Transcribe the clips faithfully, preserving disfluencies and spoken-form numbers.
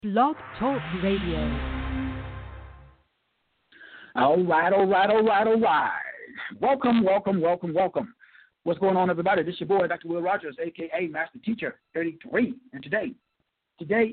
Blog Talk Radio. All right, all right, all right, all right. Welcome, welcome, welcome, welcome. What's going on, everybody? This is your boy, Doctor Will Rogers, a k a. Master Teacher thirty-three. And today, today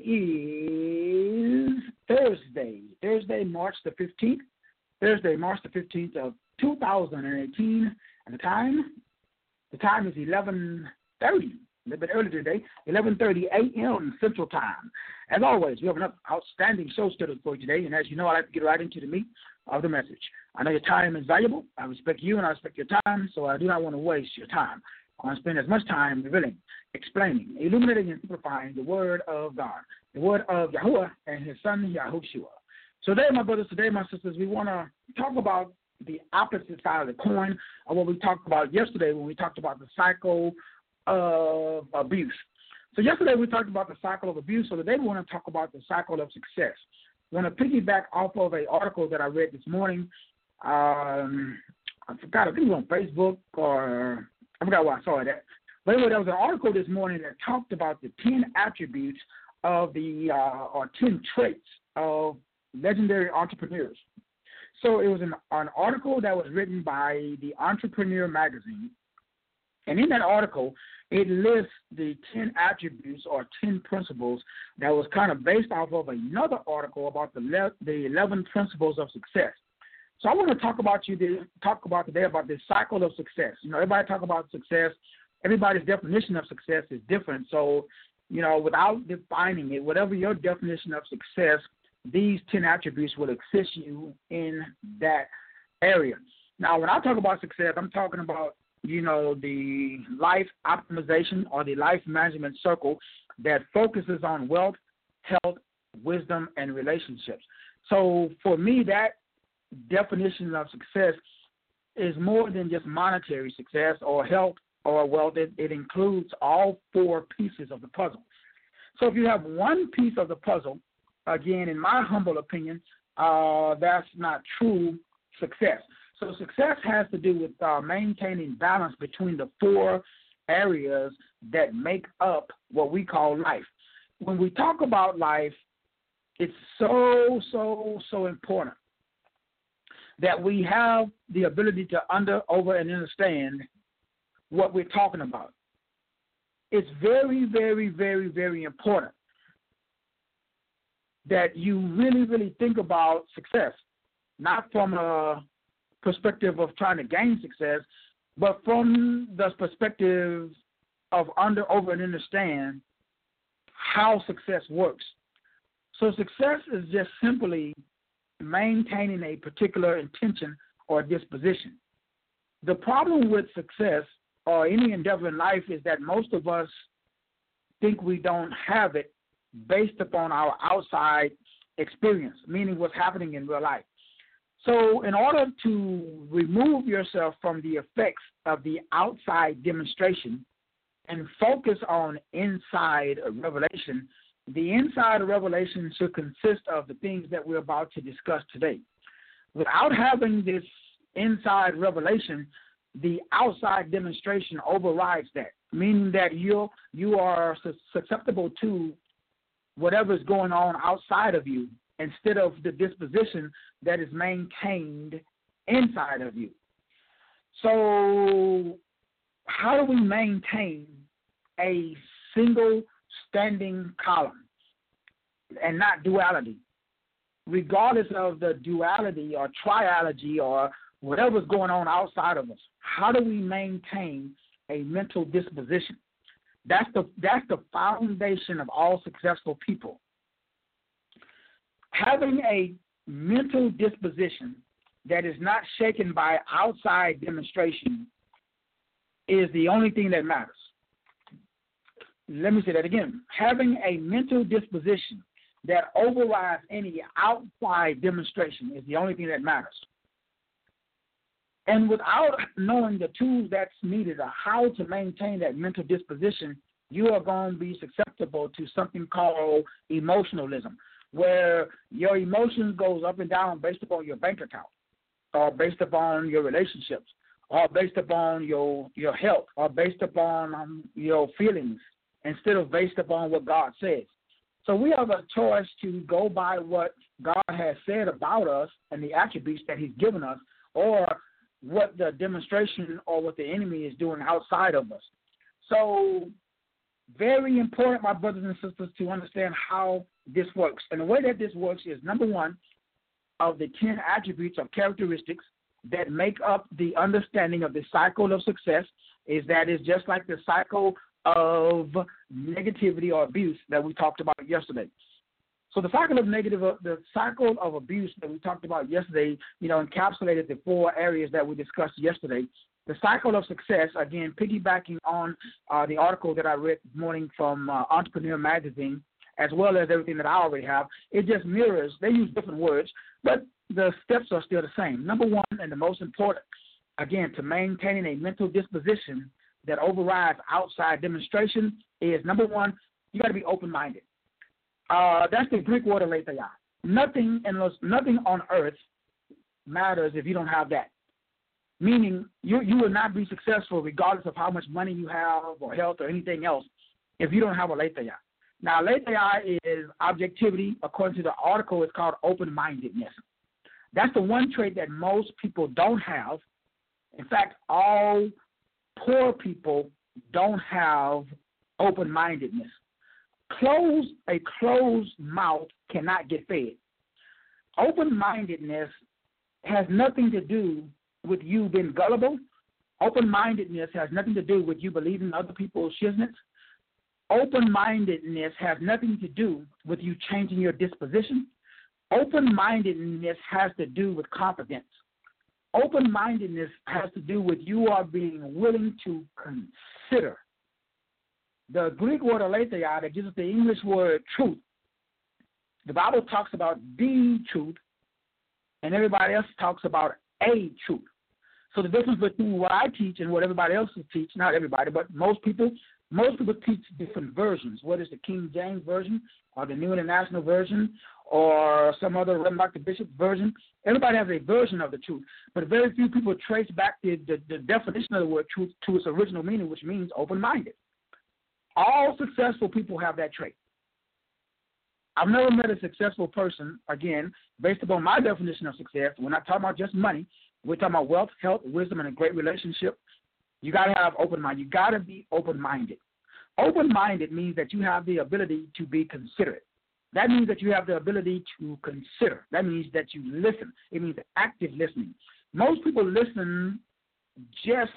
is Thursday, Thursday, March the fifteenth, Thursday, March the fifteenth of two thousand eighteen. And the time, the time is eleven thirty. A little bit early today, eleven thirty a.m. Central Time. As always, we have an outstanding show scheduled for you today, and as you know, I like to get right into the meat of the message. I know your time is valuable. I respect you, and I respect your time, so I do not want to waste your time. I want to spend as much time revealing, explaining, illuminating, and simplifying the Word of God, the Word of Yahuwah and His Son, Yahushua. So today, my brothers, today, my sisters, we want to talk about the opposite side of the coin of what we talked about yesterday when we talked about the cycle of abuse. So yesterday we talked about the cycle of abuse, so today we want to talk about the cycle of success. I want to piggyback off of an article that I read this morning. Um, I forgot, I think it was on Facebook, or I forgot where I saw it at. But anyway, there was an article this morning that talked about the ten attributes of the, uh, or ten traits of legendary entrepreneurs. So it was an, an article that was written by the Entrepreneur magazine. And in that article, it lists the ten attributes or ten principles that was kind of based off of another article about the le- the eleven principles of success. So I want to talk about you the, talk about today about this cycle of success. You know, everybody talk about success. Everybody's definition of success is different. So, you know, without defining it, whatever your definition of success, these ten attributes will assist you in that area. Now, when I talk about success, I'm talking about, you know, the life optimization or the life management circle that focuses on wealth, health, wisdom, and relationships. So for me, that definition of success is more than just monetary success or health or wealth. It, it includes all four pieces of the puzzle. So if you have one piece of the puzzle, again, in my humble opinion, uh, that's not true success. So success has to do with uh, maintaining balance between the four areas that make up what we call life. When we talk about life, it's so, so, so important that we have the ability to under, over, and understand what we're talking about. It's very, very, very, very important that you really, really think about success, not from a perspective of trying to gain success, but from the perspective of under, over, and understand how success works. So success is just simply maintaining a particular intention or disposition. The problem with success or any endeavor in life is that most of us think we don't have it based upon our outside experience, meaning what's happening in real life. So in order to remove yourself from the effects of the outside demonstration and focus on inside revelation, the inside revelation should consist of the things that we're about to discuss today. Without having this inside revelation, the outside demonstration overrides that, meaning that you you are susceptible to whatever's going on outside of you, instead of the disposition that is maintained inside of you. So how do we maintain a single standing column and not duality? Regardless of the duality or trialogy or whatever's going on outside of us, how do we maintain a mental disposition? That's the, that's the foundation of all successful people. Having a mental disposition that is not shaken by outside demonstration is the only thing that matters. Let me say that again. Having a mental disposition that overrides any outside demonstration is the only thing that matters. And without knowing the tools that's needed or how to maintain that mental disposition, you are going to be susceptible to something called emotionalism, where your emotions goes up and down based upon your bank account, or based upon your relationships, or based upon your your health, or based upon um, your feelings, instead of based upon what God says. So we have a choice to go by what God has said about us and the attributes that he's given us, or what the demonstration or what the enemy is doing outside of us. So very important, my brothers and sisters, to understand how this works. And the way that this works is, number one, of the ten attributes or characteristics that make up the understanding of the cycle of success is that it's just like the cycle of negativity or abuse that we talked about yesterday. So the cycle of negative, the cycle of abuse that we talked about yesterday, you know, encapsulated the four areas that we discussed yesterday. The cycle of success, again, piggybacking on uh, the article that I read this morning from uh, Entrepreneur Magazine, as well as everything that I already have, it just mirrors. They use different words, but the steps are still the same. Number one, and the most important, again, to maintaining a mental disposition that overrides outside demonstration is, number one, you got to be open-minded. Uh, that's the Greek word aletheia. Nothing, unless, nothing on earth matters if you don't have that. Meaning you you will not be successful regardless of how much money you have or health or anything else if you don't have aletheia. Now, aletheia is objectivity. According to the article, it's called open-mindedness. That's the one trait that most people don't have. In fact, all poor people don't have open-mindedness. Closed, a closed mouth cannot get fed. Open-mindedness has nothing to do with you being gullible. Open-mindedness has nothing to do with you believing other people's shiznits. Open-mindedness has nothing to do with you changing your disposition. Open-mindedness has to do with confidence. Open-mindedness has to do with you are being willing to consider. The Greek word aletheia that gives us the English word truth. The Bible talks about the truth, and everybody else talks about a truth. So the difference between what I teach and what everybody else teach, not everybody, but most people, most people teach different versions, whether it's the King James Version or the New International Version or some other Reverend Doctor Bishop version. Everybody has a version of the truth, but very few people trace back the, the, the definition of the word truth to its original meaning, which means open-minded. All successful people have that trait. I've never met a successful person, again, based upon my definition of success. We're not talking about just money. We're talking about wealth, health, wisdom, and a great relationship. You got to have open mind. You got to be open-minded. Open-minded means that you have the ability to be considerate. That means that you have the ability to consider. That means that you listen. It means active listening. Most people listen just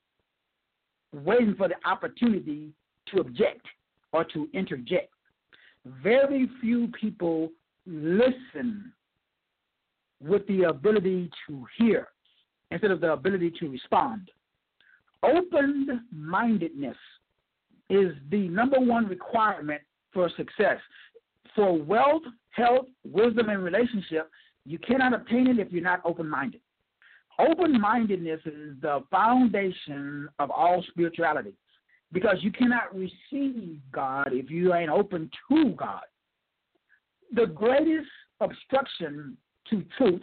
waiting for the opportunity to object or to interject. Very few people listen with the ability to hear instead of the ability to respond. Open-mindedness is the number one requirement for success. For wealth, health, wisdom, and relationship, you cannot obtain it if you're not open-minded. Open-mindedness is the foundation of all spirituality, because you cannot receive God if you ain't open to God. The greatest obstruction to truth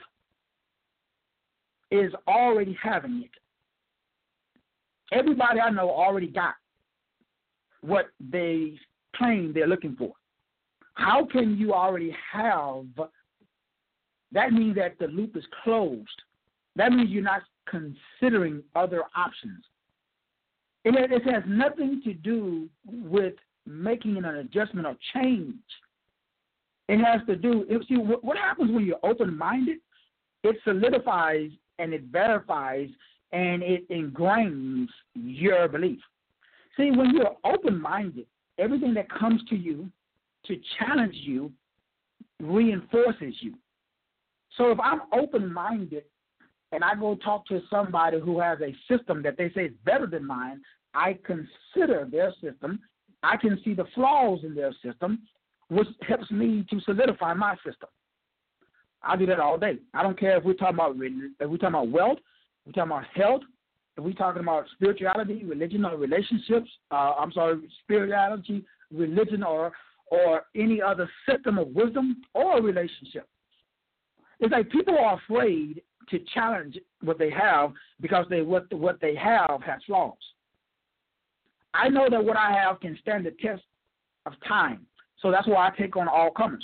is already having it. Everybody I know already got what they claim they're looking for. How can you already have? That means that the loop is closed. That means you're not considering other options. It, it has nothing to do with making an adjustment or change. It has to do, it, see, what, what happens when you're open-minded? It solidifies and it verifies and it ingrains your belief. See, when you're open-minded, everything that comes to you to challenge you reinforces you. So if I'm open-minded and I go talk to somebody who has a system that they say is better than mine, I consider their system. I can see the flaws in their system, which helps me to solidify my system. I do that all day. I don't care if we're talking about if we're talking about wealth, if we're talking about health, if we're talking about spirituality, religion, or relationships. Uh, I'm sorry, spirituality, religion, or or any other system of wisdom or relationship. It's like people are afraid to challenge what they have because they what what they have has flaws. I know that what I have can stand the test of time. So that's why I take on all comers.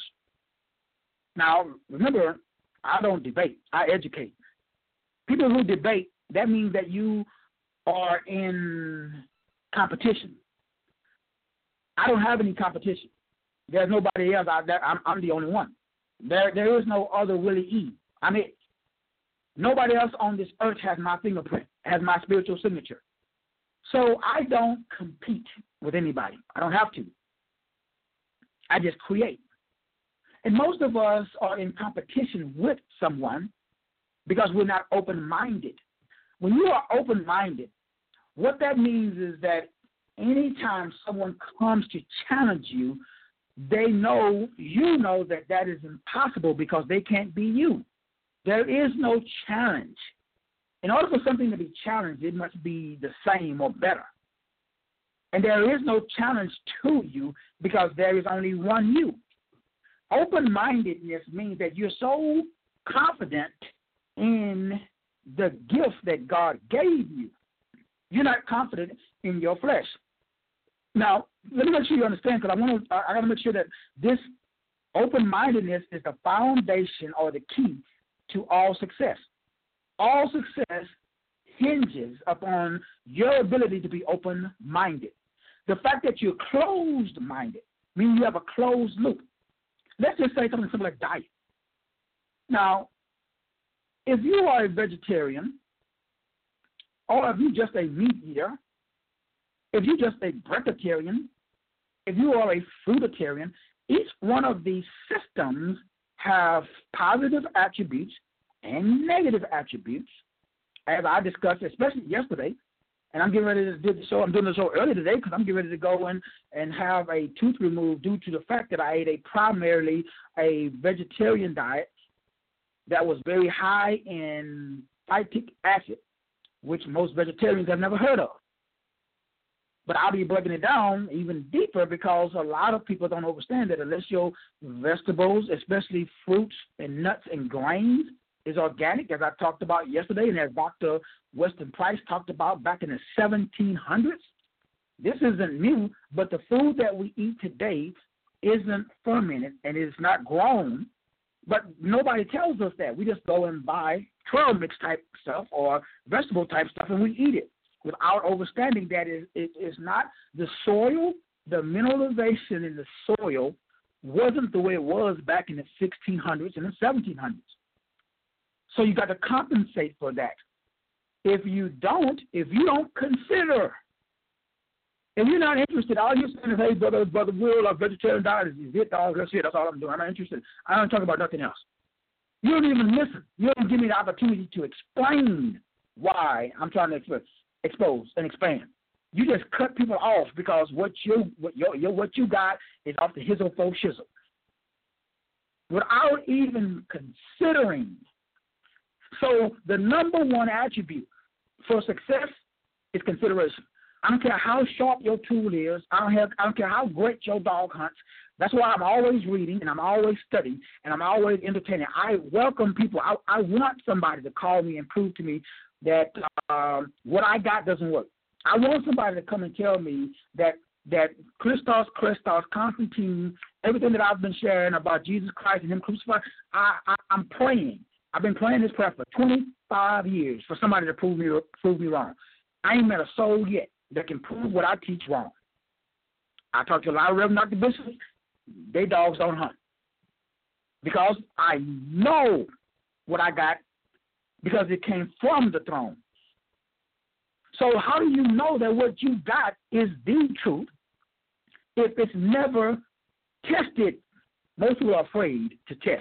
Now, remember, I don't debate. I educate. People who debate, that means that you are in competition. I don't have any competition. There's nobody else out there. I'm, I'm the only one. There, there is no other Willie E. I'm it. Nobody else on this earth has my fingerprint, has my spiritual signature. So I don't compete with anybody. I don't have to. I just create. And most of us are in competition with someone because we're not open-minded. When you are open-minded, what that means is that anytime someone comes to challenge you, they know, you know that that is impossible because they can't be you. There is no challenge. In order for something to be challenged, it must be the same or better. And there is no challenge to you because there is only one you. Open-mindedness means that you're so confident in the gift that God gave you. You're not confident in your flesh. Now, let me make sure you understand, because I want to. I got to make sure that this open-mindedness is the foundation or the key to all success. All success hinges upon your ability to be open-minded. The fact that you're closed-minded means you have a closed loop. Let's just say something simple like diet. Now, if you are a vegetarian, or if you're just a meat eater, if you're just a breakfarian, if you are a fruitarian, each one of these systems have positive attributes and negative attributes, as I discussed, especially yesterday. And I'm getting ready to do the show. I'm doing the show early today because I'm getting ready to go in and have a tooth removed due to the fact that I ate a primarily a vegetarian diet that was very high in phytic acid, which most vegetarians have never heard of. But I'll be breaking it down even deeper because a lot of people don't understand that unless your vegetables, especially fruits and nuts and grains, is organic, as I talked about yesterday, and as Doctor Weston Price talked about back in the seventeen hundreds. This isn't new, but the food that we eat today isn't fermented and is not grown, but nobody tells us that. We just go and buy trail mix type stuff or vegetable type stuff, and we eat it without understanding that it is not the soil, the mineralization in the soil wasn't the way it was back in the sixteen hundreds and the seventeen hundreds. So you got to compensate for that. If you don't, if you don't consider, if you're not interested, all you're saying is, hey, brother, brother Will, our vegetarian diet is it, all that's it, that's all I'm doing. I'm not interested. I don't talk about nothing else. You don't even listen. You don't give me the opportunity to explain why I'm trying to expose, expose and expand. You just cut people off because what you what your, your what you got is off the hizzle fo shizzle. Without even considering. So the number one attribute for success is consideration. I don't care how sharp your tool is. I don't have. I don't care how great your dog hunts. That's why I'm always reading and I'm always studying and I'm always entertaining. I welcome people. I, I want somebody to call me and prove to me that um, what I got doesn't work. I want somebody to come and tell me that that Christos, Christos, Constantine, everything that I've been sharing about Jesus Christ and Him crucified. I, I, I'm praying. I've been praying this prayer for twenty-five years for somebody to prove me prove me wrong. I ain't met a soul yet that can prove what I teach wrong. I talked to a lot of Reverend Doctor Bishops. They dogs don't hunt because I know what I got because it came from the throne. So how do you know that what you got is the truth if it's never tested? Most people are afraid to test.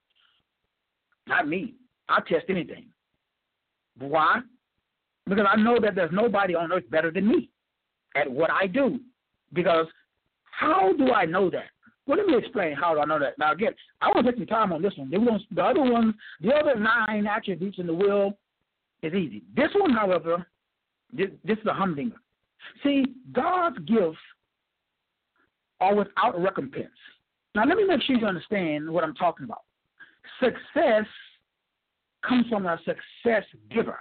Not me. I'll test anything. Why? Because I know that there's nobody on earth better than me at what I do. Because how do I know that? Well, let me explain how do I know that. Now, again, I want to take some time on this one. The other ones, the other nine attributes in the will is easy. This one, however, this, this is a humdinger. See, God's gifts are without recompense. Now, let me make sure you understand what I'm talking about. Success comes from a success giver.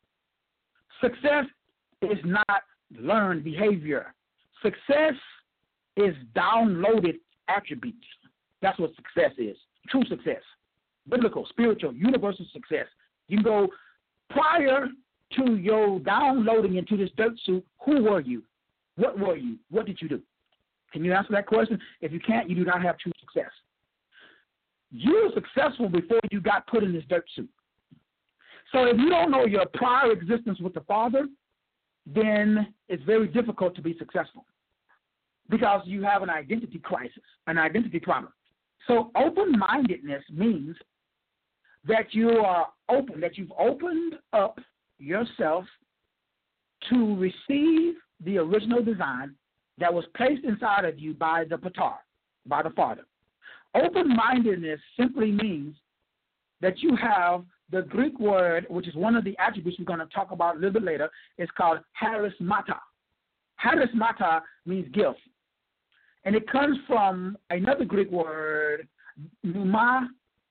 Success is not learned behavior. Success is downloaded attributes. That's what success is, true success, biblical, spiritual, universal success. You can go prior to your downloading into this dirt suit, who were you? What were you? What did you do? Can you answer that question? If you can't, you do not have true success. You were successful before you got put in this dirt suit. So if you don't know your prior existence with the Father, then it's very difficult to be successful because you have an identity crisis, an identity problem. So open-mindedness means that you are open, that you've opened up yourself to receive the original design that was placed inside of you by the Patar, by the Father. Open-mindedness simply means that you have the Greek word, which is one of the attributes we're going to talk about a little bit later. It's called charismata. Charismata means gift. And it comes from another Greek word, pneumatikos,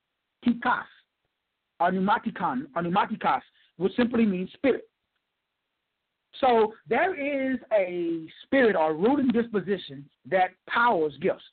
or pneumatikon, or pneumatikos, which simply means spirit. So there is a spirit or rooting disposition that powers gifts.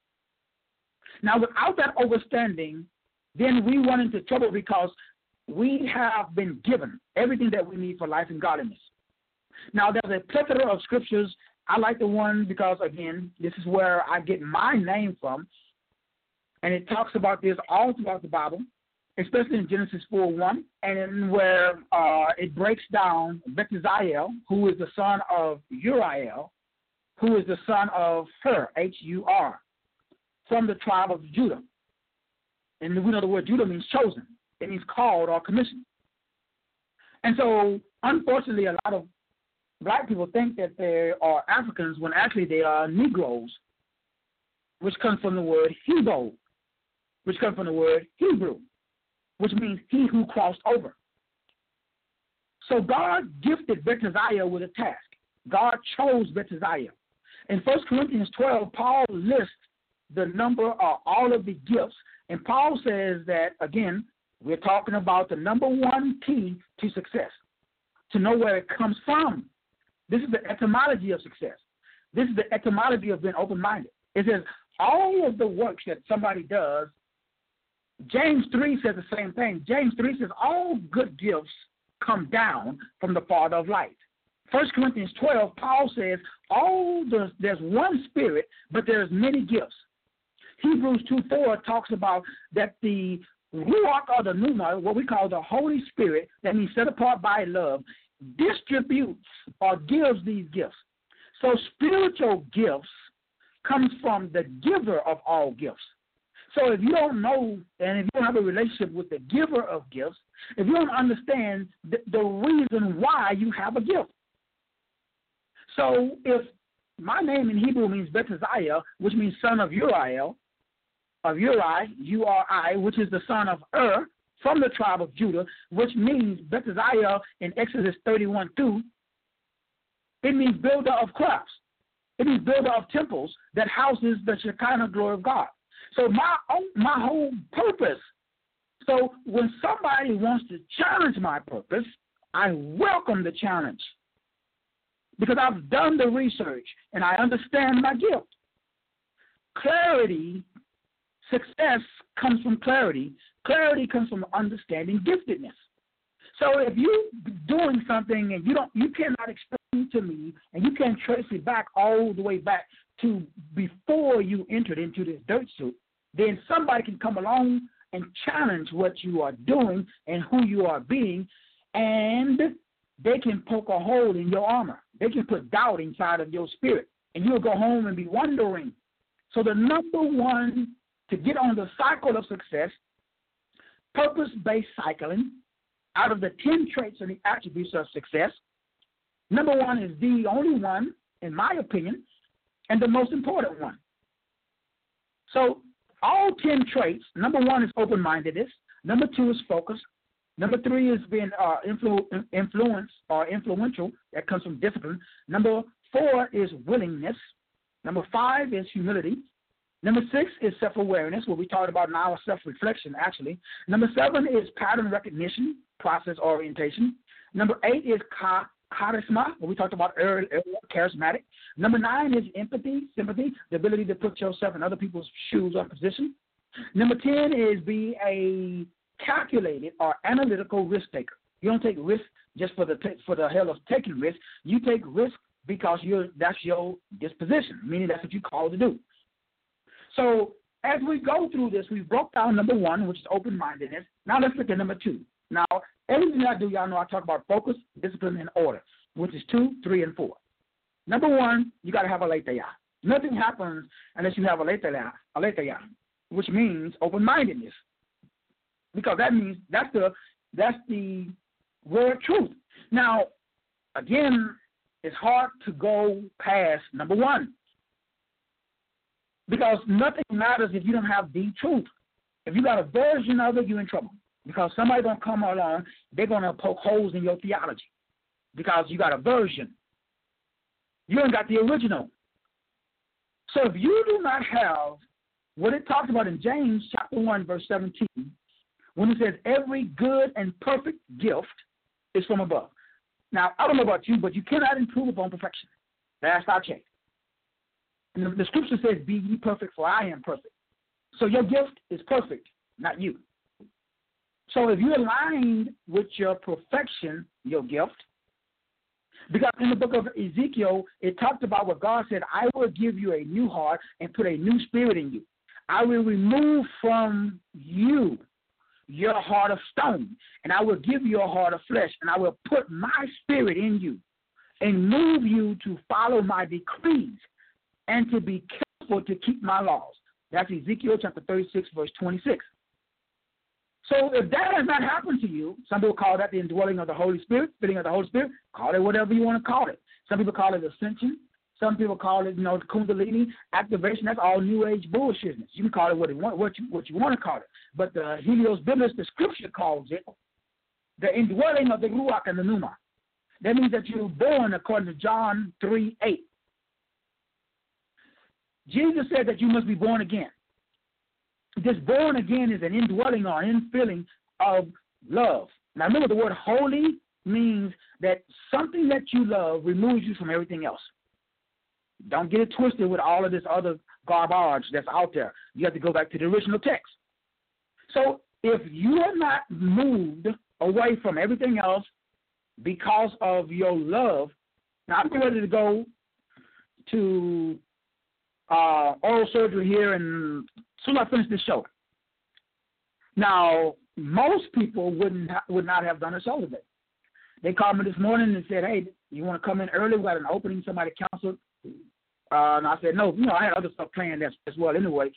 Now, without that understanding, then we run into trouble because we have been given everything that we need for life and godliness. Now, there's a plethora of scriptures. I like the one because, again, this is where I get my name from, and it talks about this all throughout the Bible, especially in Genesis four one, and where uh, it breaks down Bezalel, who is the son of Uriel, who is the son of Hur, H U R, from the tribe of Judah. And we know the word Judah means chosen. It means called or commissioned. And so, unfortunately, a lot of black people think that they are Africans when actually they are Negroes, which comes from the word Hebrew, which comes from the word Hebrew, which means he who crossed over. So God gifted Bezalel with a task. God chose Bezalel. In First Corinthians twelve, Paul lists the number of all of the gifts, and Paul says that, again, we're talking about the number one key to success, to know where it comes from. This is the etymology of success. This is the etymology of being open-minded. It says all of the works that somebody does, James three says the same thing. James three says all good gifts come down from the Father of light. First Corinthians twelve, Paul says all the, there's one Spirit, but there's many gifts. Hebrews two four talks about that the Ruach or the Pneuma, what we call the Holy Spirit, that means set apart by love, distributes or gives these gifts. So spiritual gifts comes from the giver of all gifts. So if you don't know and if you don't have a relationship with the giver of gifts, if you don't understand the, the reason why you have a gift. So if my name in Hebrew means Bezalel, which means son of Uriel, of Uri, U R I, which is the son of Ur, from the tribe of Judah, which means Bezalel in Exodus thirty-one two, it means builder of crafts. It means builder of temples that houses the Shekinah glory of God. So my my whole purpose, so when somebody wants to challenge my purpose, I welcome the challenge because I've done the research and I understand my gift. Clarity, success comes from clarity. Clarity comes from understanding giftedness. So if you're doing something and you don't, you cannot explain to me, and you can't trace it back all the way back to before you entered into this dirt suit, then somebody can come along and challenge what you are doing and who you are being, and they can poke a hole in your armor. They can put doubt inside of your spirit, and you'll go home and be wondering. So the number one to get on the cycle of success, purpose-based cycling, out of the ten traits and the attributes of success, number one is the only one, in my opinion, and the most important one. So all ten traits, number one is open-mindedness, number two is focus, number three is being uh, influ- influence or influential, that comes from discipline, number four is willingness, number five is humility, number six is self-awareness, what we talked about now is self-reflection, actually. Number seven is pattern recognition, process orientation. Number eight is charisma, what we talked about earlier, charismatic. Number nine is empathy, sympathy, the ability to put yourself in other people's shoes or position. Number ten is be a calculated or analytical risk taker. You don't take risk just for the for the hell of taking risk. You take risk because you're that's your disposition, meaning that's what you call to do. So as we go through this, we broke down number one, which is open-mindedness. Now let's look at number two. Now, everything I do, y'all know I talk about focus, discipline, and order, which is two, three, and four. Number one, you got to have aletheia. Nothing happens unless you have aletheia, aletheia, which means open-mindedness, because that means that's the that's the word truth. Now, again, it's hard to go past number one, because nothing matters if you don't have the truth. If you got a version of it, you're in trouble, because somebody's going to come along, they're going to poke holes in your theology because you got a version. You ain't got the original. So if you do not have what it talks about in James chapter one, verse seventeen, when it says every good and perfect gift is from above. Now, I don't know about you, but you cannot improve upon perfection. Last I checked. And the, the scripture says, be ye perfect, for I am perfect. So your gift is perfect, not you. So if you're aligned with your perfection, your gift, because in the book of Ezekiel, it talked about what God said, I will give you a new heart and put a new spirit in you. I will remove from you your heart of stone, and I will give you a heart of flesh, and I will put my spirit in you and move you to follow my decrees and to be careful to keep my laws. That's Ezekiel chapter thirty-six, verse twenty-six. So if that has not happened to you, some people call that the indwelling of the Holy Spirit, filling of the Holy Spirit. Call it whatever you want to call it. Some people call it ascension. Some people call it, you know, Kundalini activation. That's all New Age bullshitness. You can call it what you want, what you, what you want to call it. But the Helios Biblis, the Scripture calls it the indwelling of the Ruach and the Pneuma. That means that you're born according to John three eight. Jesus said that you must be born again. This born again is an indwelling or infilling of love. Now remember, the word holy means that something that you love removes you from everything else. Don't get it twisted with all of this other garbage that's out there. You have to go back to the original text. So if you are not moved away from everything else because of your love, now I'm ready to go to uh, oral surgery here, and as soon as I finish this show. Now, most people wouldn't ha- would not have done a show today. They called me this morning and said, hey, you want to come in early? We got an opening, somebody canceled. Uh, and I said, no, you know, I had other stuff planned as, as well anyway.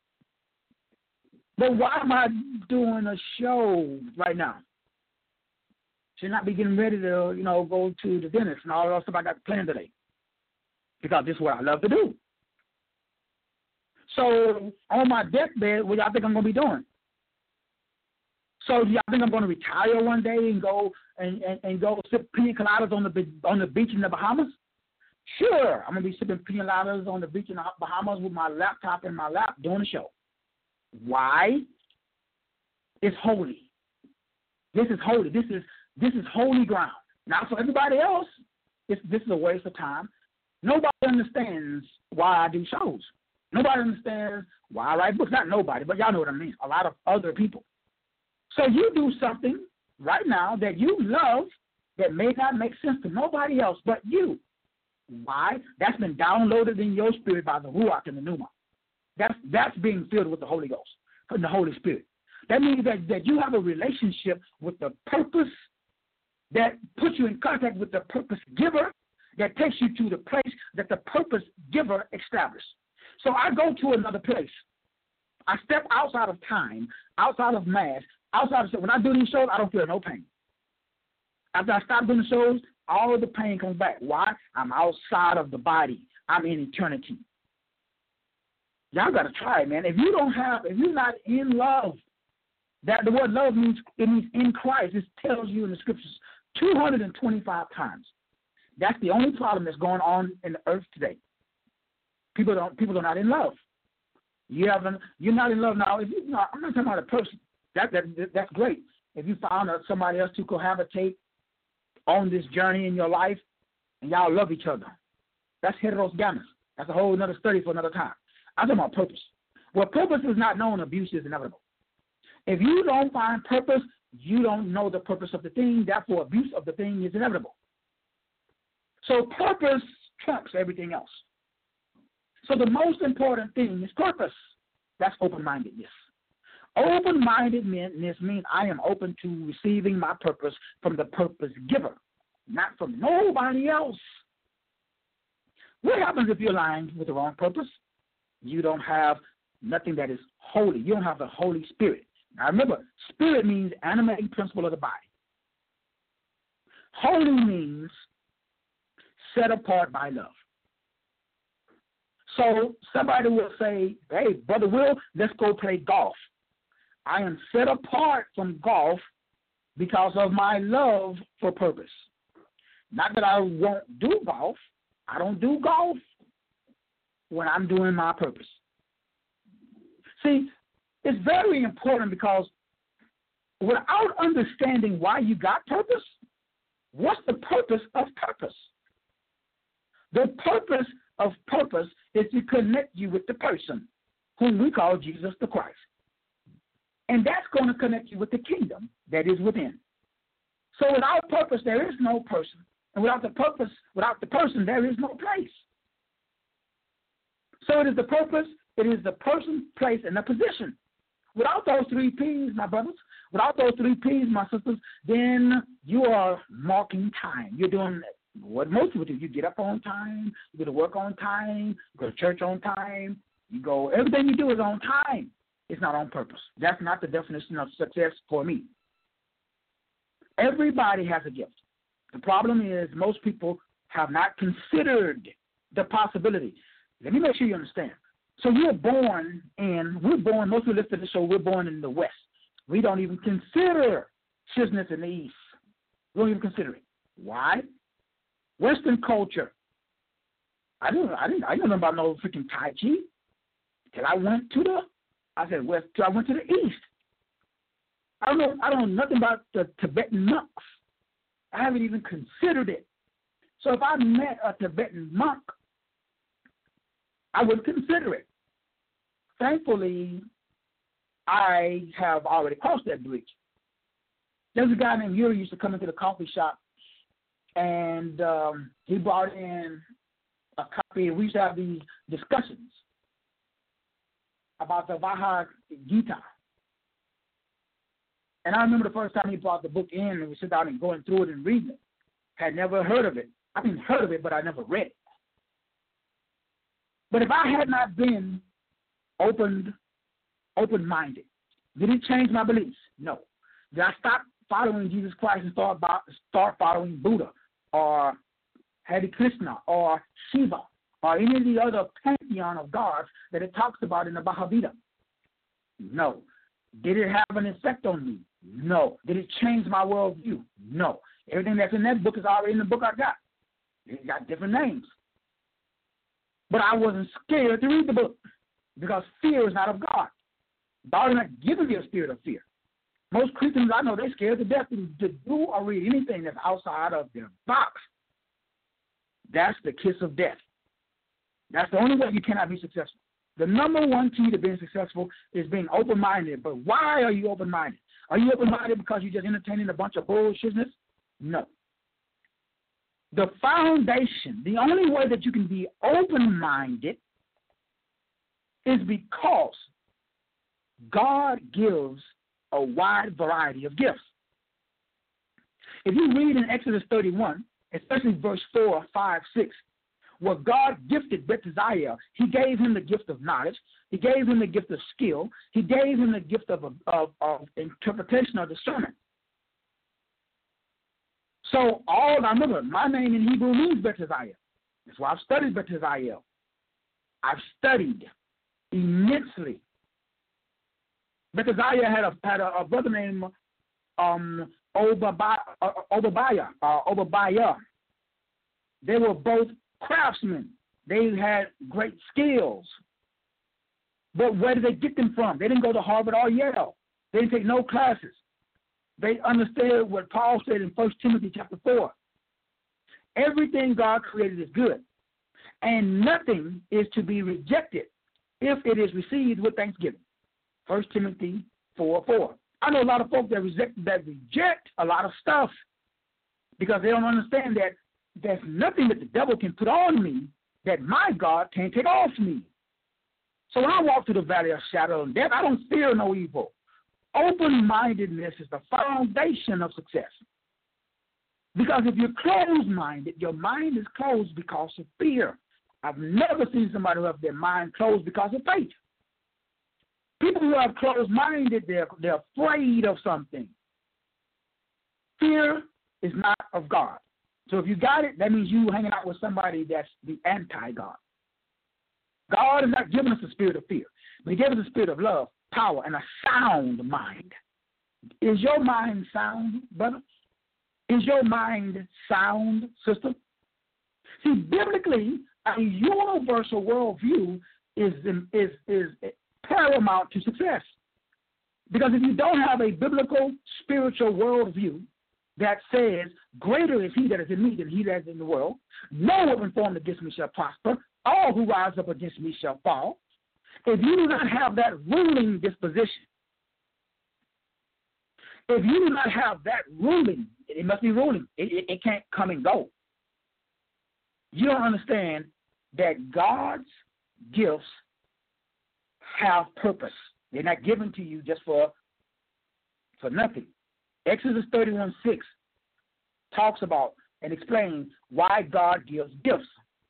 But why am I doing a show right now? Should not be getting ready to, you know, go to the dentist and all that stuff I got planned today. Because this is what I love to do. So on my deathbed, what y'all think I'm going to be doing? So do y'all think I'm going to retire one day and go and, and, and go sip pina coladas on the on the beach in the Bahamas? Sure, I'm going to be sipping pina coladas on the beach in the Bahamas with my laptop in my lap doing a show. Why? It's holy. This is holy. This is this is holy ground. Now, for everybody else, this this is a waste of time. Nobody understands why I do shows. Nobody understands why I write books. Not nobody, but y'all know what I mean. A lot of other people. So you do something right now that you love that may not make sense to nobody else but you. Why? That's been downloaded in your spirit by the Ruach and the Pneuma. That's that's being filled with the Holy Ghost and the Holy Spirit. That means that, that you have a relationship with the purpose that puts you in contact with the purpose giver that takes you to the place that the purpose giver established. So I go to another place. I step outside of time, outside of mass, outside of, when I do these shows, I don't feel no pain. After I stop doing the shows, all of the pain comes back. Why? I'm outside of the body. I'm in eternity. Y'all got to try it, man. If you don't have, if you're not in love, that the word love means, it means in Christ. It tells you in the scriptures two hundred twenty-five times. That's the only problem that's going on in the earth today. People don't. People are not in love. You haven't. You're not in love now. If you, no, I'm not talking about a person. That that that's great. If you found somebody else to cohabitate on this journey in your life and y'all love each other. That's heteros gamas. That's a whole another study for another time. I'm talking about purpose. Where purpose is not known, abuse is inevitable. If you don't find purpose, you don't know the purpose of the thing. Therefore, abuse of the thing is inevitable. So purpose trumps everything else. So the most important thing is purpose. That's open-mindedness. Open-mindedness means I am open to receiving my purpose from the purpose giver, not from nobody else. What happens if you're aligned with the wrong purpose? You don't have nothing that is holy. You don't have the Holy Spirit. Now remember, spirit means animating principle of the body. Holy means set apart by love. So somebody will say, hey, Brother Will, let's go play golf. I am set apart from golf because of my love for purpose. Not that I won't do golf. I don't do golf when I'm doing my purpose. See, it's very important because without understanding why you got purpose, what's the purpose of purpose? The purpose of purpose is to connect you with the person whom we call Jesus the Christ. And that's going to connect you with the kingdom that is within. So without purpose, there is no person. And without the purpose, without the person, there is no place. So it is the purpose, it is the person, place, and the position. Without those three P's, my brothers, without those three P's, my sisters, then you are marking time. You're doing what most people do. You get up on time, you go to work on time, you go to church on time, you go, everything you do is on time. It's not on purpose. That's not the definition of success for me. Everybody has a gift. The problem is most people have not considered the possibility. Let me make sure you understand. So you're born in, we're born, most people listen to the show, we're born in the West. We don't even consider shizness in the East. We don't even consider it. Why? Western culture. I didn't, I didn't, I didn't know about no freaking Tai Chi till I went to the, I said West, till I went to the East. I don't know, I don't know nothing about the Tibetan monks. I haven't even considered it. So if I met a Tibetan monk, I would consider it. Thankfully, I have already crossed that bridge. There's a guy named Yuri used to come into the coffee shop, and um, he brought in a copy, and we used to have these discussions about the Bhagavad Gita. And I remember the first time he brought the book in, and we sit down and going through it and reading it. Had never heard of it. I mean, heard of it, but I never read it. But if I had not been open, open-minded, did it change my beliefs? No. Did I stop following Jesus Christ and start, start following Buddha or Hare Krishna or Shiva or any of the other pantheon of gods that it talks about in the Bhagavad Gita? No. Did it have an effect on me? No. Did it change my worldview? No. Everything that's in that book is already in the book I got. It got different names. But I wasn't scared to read the book because fear is not of God. God is not giving me a spirit of fear. Most Christians I know, they're scared to death to, to do or read anything that's outside of their box. That's the kiss of death. That's the only way you cannot be successful. The number one key to being successful is being open-minded. But why are you open-minded? Are you open-minded because you're just entertaining a bunch of bullshitness? No. The foundation, the only way that you can be open-minded is because God gives a wide variety of gifts. If you read in Exodus thirty-one, especially verse four, five, six, where God gifted Bezalel, he gave him the gift of knowledge, he gave him the gift of skill, he gave him the gift of, of, of interpretation or discernment. So all, now remember, my name in Hebrew means Bezalel. That's why I've studied Bezalel. I've studied immensely. Bezalel had a, had a, a brother named um, Obadiah, uh, Obadiah, uh, Obadiah. They were both craftsmen. They had great skills. But where did they get them from? They didn't go to Harvard or Yale. They didn't take no classes. They understood what Paul said in First Timothy chapter four. Everything God created is good, and nothing is to be rejected if it is received with thanksgiving. First Timothy four four. I know a lot of folks that reject, that reject a lot of stuff because they don't understand that there's nothing that the devil can put on me that my God can't take off me. So when I walk through the valley of shadow and death, I don't fear no evil. Open-mindedness is the foundation of success. Because if you're closed-minded, your mind is closed because of fear. I've never seen somebody who has their mind closed because of faith. People who are closed-minded, they're, they're afraid of something. Fear is not of God. So if you got it, that means you hanging out with somebody that's the anti-God. God has not given us a spirit of fear, but he gave us a spirit of love, power, and a sound mind. Is your mind sound, brother? Is your mind sound, sister? See, biblically, a universal worldview is, is, is paramount to success. Because if you don't have a biblical, spiritual worldview that says, greater is he that is in me than he that is in the world, no weapon formed against me shall prosper, all who rise up against me shall fall. If you do not have that ruling disposition, if you do not have that ruling, it must be ruling. It, it, it can't come and go. You don't understand that God's gifts have purpose. They're not given to you just for, for nothing. Exodus thirty-one six talks about and explains why God gives gifts.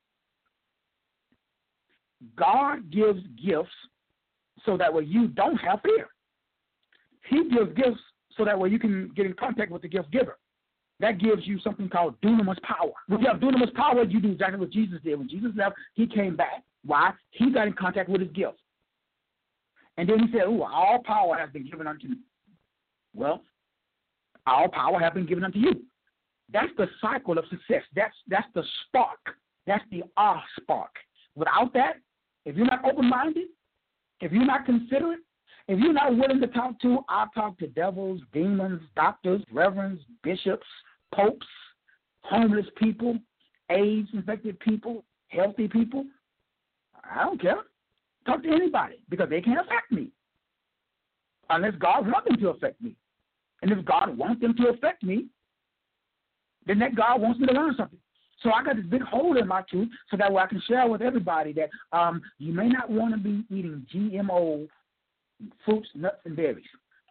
God gives gifts so that way you don't have fear. He gives gifts so that way you can get in contact with the gift giver. That gives you something called dunamis power. When you have dunamis power, you do exactly what Jesus did. When Jesus left, he came back. Why? He got in contact with his gifts. And then he said, "Ooh, all power has been given unto me." Well, all power has been given unto you. That's the cycle of success. That's that's the spark. That's the R spark. Without that, if you're not open-minded, if you're not considerate, if you're not willing to talk to, I'll talk to devils, demons, doctors, reverends, bishops, popes, homeless people, AIDS-infected people, healthy people. I don't care. Talk to anybody because they can't affect me unless God wants them to affect me. And if God wants them to affect me, then that God wants me to learn something. So I got this big hole in my tooth so that way I can share with everybody that um, you may not want to be eating G M O fruits, nuts, and berries.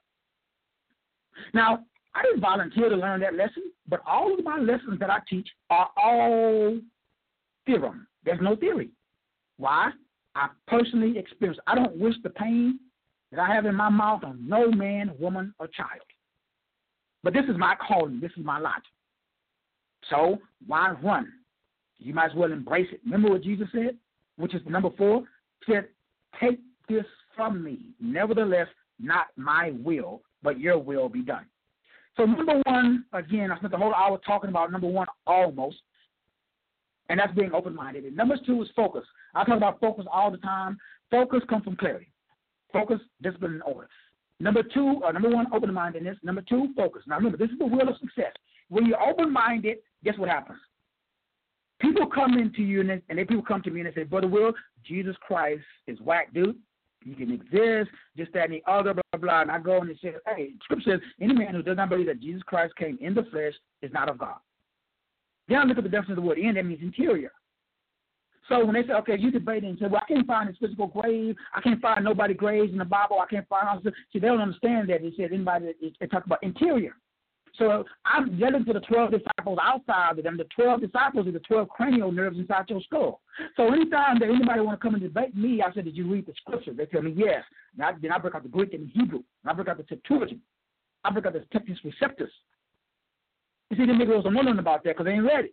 Now, I didn't volunteer to learn that lesson, but all of my lessons that I teach are all theorem. There's no theory. Why? I personally experienced. I don't wish the pain that I have in my mouth on no man, woman, or child. But this is my calling. This is my lot. So why run? You might as well embrace it. Remember what Jesus said, which is number four? He said, "Take this from me. Nevertheless, not my will, but your will be done." So number one, again, I spent the whole hour talking about number one almost, and that's being open-minded. And number two is focus. I talk about focus all the time. Focus comes from clarity. Focus, discipline, and order. Number two, uh, number one, open-mindedness. Number two, focus. Now remember, this is the wheel of success. When you're open-minded, guess what happens? People come into you, and, they, and they, people come to me and they say, "Brother Will, Jesus Christ is whack, dude. He can exist, just that and the other, blah, blah, blah." And I go and they say, hey, Scripture says, any man who does not believe that Jesus Christ came in the flesh is not of God. Then I look at the definition of the word in, that means interior. So when they say, okay, you debate and say, well, I can't find his physical grave. I can't find nobody graves in the Bible. I can't find all this. See, they don't understand that. He said anybody, they talk about interior. So I'm yelling to the twelve disciples outside of them. The twelve disciples are the twelve cranial nerves inside your skull. So anytime that anybody want to come and debate me, I said, did you read the scripture? They tell me, yes. And I, then I break out the Greek and the Hebrew. And I break out the Septuagint. I break out the Textus Receptus. You see, the niggas don't know nothing about that because they ain't ready.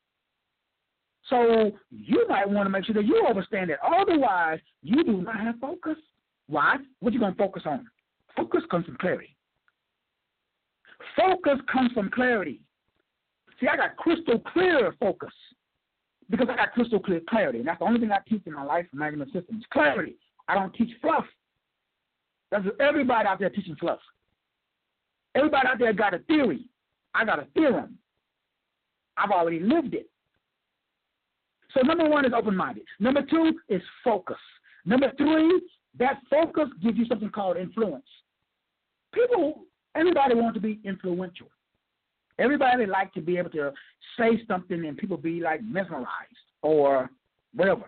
So you might want to make sure that you understand that. Otherwise, you do not have focus. Why? What you going to focus on? Focus comes from clarity. Focus comes from clarity. See, I got crystal clear focus because I got crystal clear clarity. And that's the only thing I teach in my life management systems, clarity. I don't teach fluff. That's everybody out there teaching fluff. Everybody out there got a theory. I got a theorem. I've already lived it. So number one is open-minded. Number two is focus. Number three, that focus gives you something called influence. People, everybody wants to be influential. Everybody like to be able to say something and people be like mesmerized or whatever.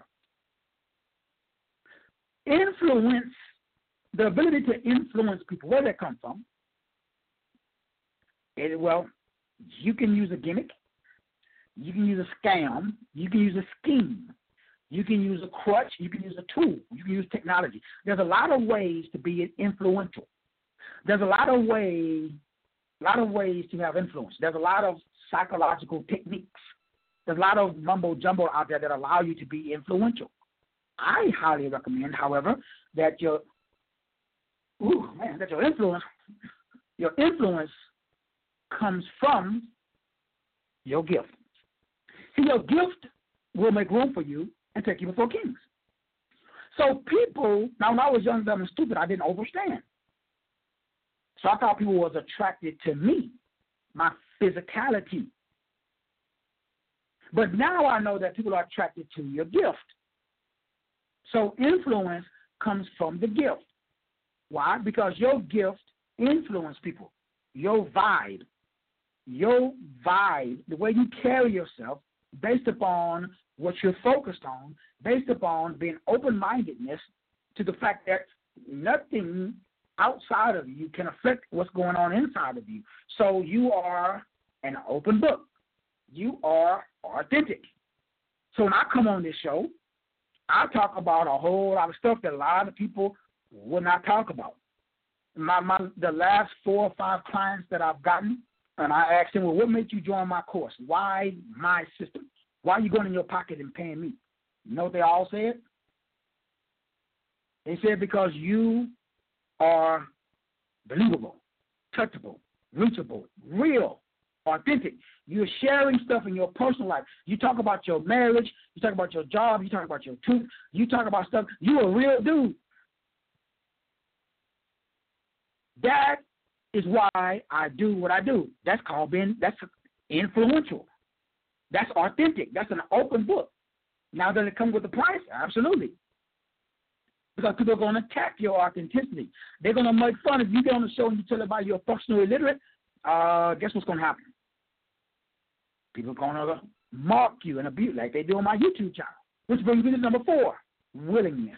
Influence, the ability to influence people, where did that come from? It, well, you can use a gimmick. You can use a scam. You can use a scheme. You can use a crutch. You can use a tool. You can use technology. There's a lot of ways to be influential. There's a lot of ways, a lot of ways to have influence. There's a lot of psychological techniques. There's a lot of mumbo jumbo out there that allow you to be influential. I highly recommend, however, that your, ooh man, that your influence, your influence comes from your gift. See, your gift will make room for you and take you before kings. So people, now when I was young, dumb, and stupid, I didn't understand. So I thought people was attracted to me, my physicality. But now I know that people are attracted to your gift. So influence comes from the gift. Why? Because your gift influences people. Your vibe, your vibe, the way you carry yourself, based upon what you're focused on, based upon being open-mindedness to the fact that nothing outside of you can affect what's going on inside of you. So you are an open book. You are authentic. So when I come on this show, I talk about a whole lot of stuff that a lot of people will not talk about. My, my the last four or five clients that I've gotten, and I asked them, well, what made you join my course? Why my system? Why are you going in your pocket and paying me? You know what they all said? They said because you are believable, touchable, reachable, real, authentic. You're sharing stuff in your personal life. You talk about your marriage. You talk about your job. You talk about your truth. You talk about stuff. You're a real dude. That is why I do what I do. That's called being, that's influential. That's authentic. That's an open book. Now, does it come with a price? Absolutely. Because people are going to attack your authenticity. They're going to make fun. If you get on the show and you tell everybody you're functionally illiterate, uh, guess what's going to happen? People are going to mock you and abuse like they do on my YouTube channel. Which brings me to number four, willingness.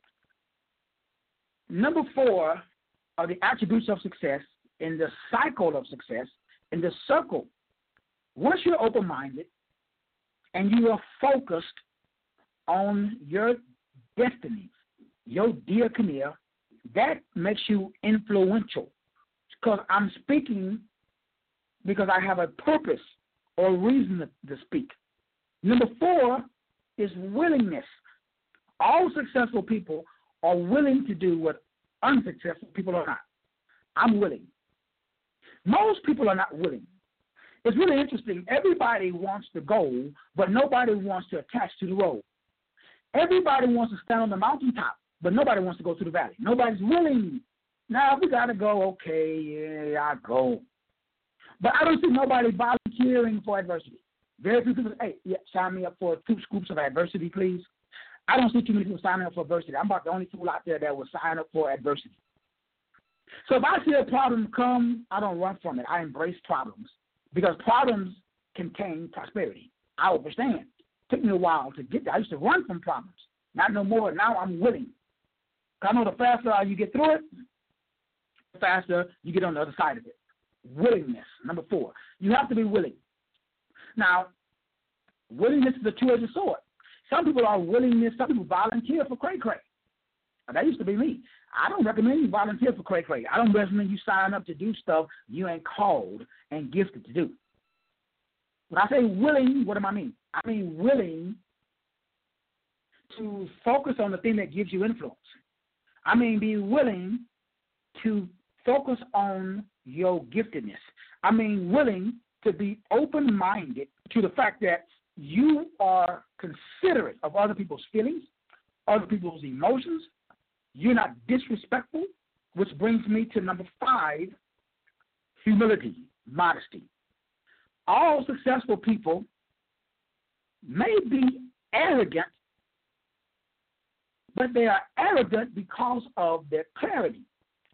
Number four are the attributes of success in the cycle of success, in the circle. Once you're open-minded and you are focused on your destiny, your dear Kinnear, that makes you influential. Because I'm speaking because I have a purpose or reason to, to speak. Number four is willingness. All successful people are willing to do what unsuccessful people are not. I'm willing. Most people are not willing. It's really interesting. Everybody wants the goal, but nobody wants to attach to the road. Everybody wants to stand on the mountaintop, but nobody wants to go through the valley. Nobody's willing. Now, if we got to go, okay, yeah, I go. But I don't see nobody volunteering for adversity. Very few people say, hey, yeah, sign me up for two scoops of adversity, please. I don't see too many people signing up for adversity. I'm about the only fool out there that will sign up for adversity. So if I see a problem come, I don't run from it. I embrace problems because problems contain prosperity. I understand. It took me a while to get there. I used to run from problems. Not no more. Now I'm willing. I know the faster you get through it, the faster you get on the other side of it. Willingness, number four. You have to be willing. Now, willingness is a two-edged sword. Some people are willingness. Some people volunteer for cray cray. That used to be me. I don't recommend you volunteer for cray cray. I don't recommend you sign up to do stuff you ain't called and gifted to do. When I say willing, what do I mean? I mean willing to focus on the thing that gives you influence. I mean be willing to focus on your giftedness. I mean willing to be open-minded to the fact that you are considerate of other people's feelings, other people's emotions. You're not disrespectful, which brings me to number five, humility, modesty. All successful people may be arrogant, but they are arrogant because of their clarity.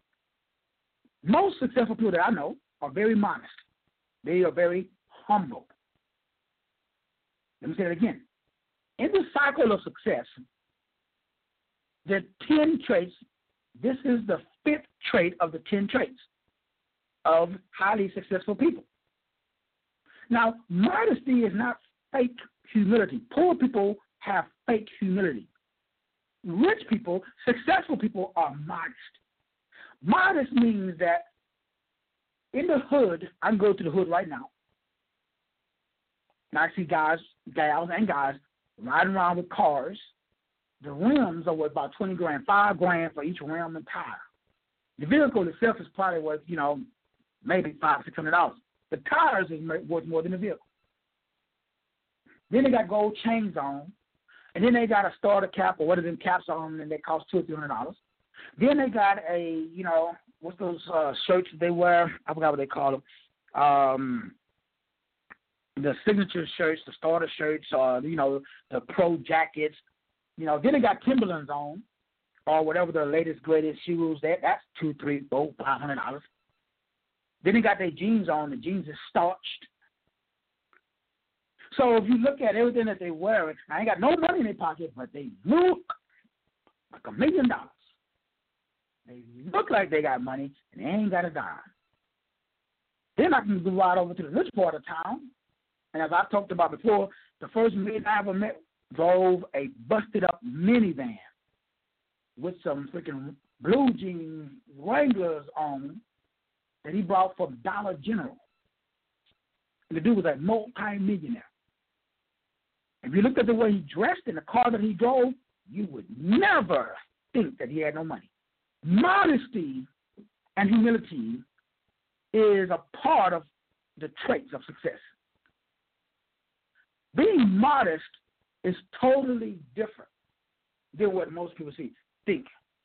Most successful people that I know are very modest. They are very humble. Let me say that again. In the cycle of success, there are ten traits. This is the fifth trait of the ten traits of highly successful people. Now, modesty is not fake humility. Poor people have fake humility. Rich people, successful people are modest. Modest means that in the hood, I can go to the hood right now, and I see guys, gals, and guys riding around with cars. The rims are worth about twenty grand, five grand for each rim and tire. The vehicle itself is probably worth, you know, maybe five, six hundred dollars. The tires is worth more than the vehicle. Then they got gold chains on, and then they got a starter cap or one of them caps on, and they cost two or three hundred dollars. Then they got a, you know, what's those uh, shirts they wear? I forgot what they call them. Um, the signature shirts, the starter shirts, or you know, the pro jackets. You know, then they got Timberlands on, or whatever the latest, greatest shoes. That that's two, three, four, five hundred dollars. Then they got their jeans on. The jeans is starched. So if you look at everything that they wear, I ain't got no money in their pocket, but they look like a million dollars. They look like they got money, and they ain't got a dime. Then I can go right over to the rich part of town, and as I've talked about before, the first man I ever met drove a busted-up minivan with some freaking blue jean Wranglers on that he brought from Dollar General. And the dude was a multi-millionaire. If you looked at the way he dressed and the car that he drove, you would never think that he had no money. Modesty and humility is a part of the traits of success. Being modest is totally different than what most people see, think.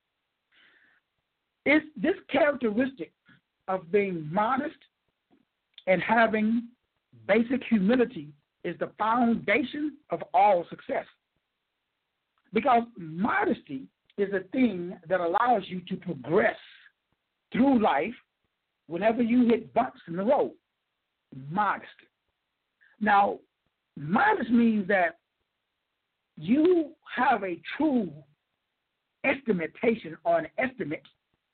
It's this characteristic of being modest and having basic humility is the foundation of all success. Because modesty is a thing that allows you to progress through life whenever you hit bumps in the road. Modest. Now, modest means that you have a true estimation or an estimate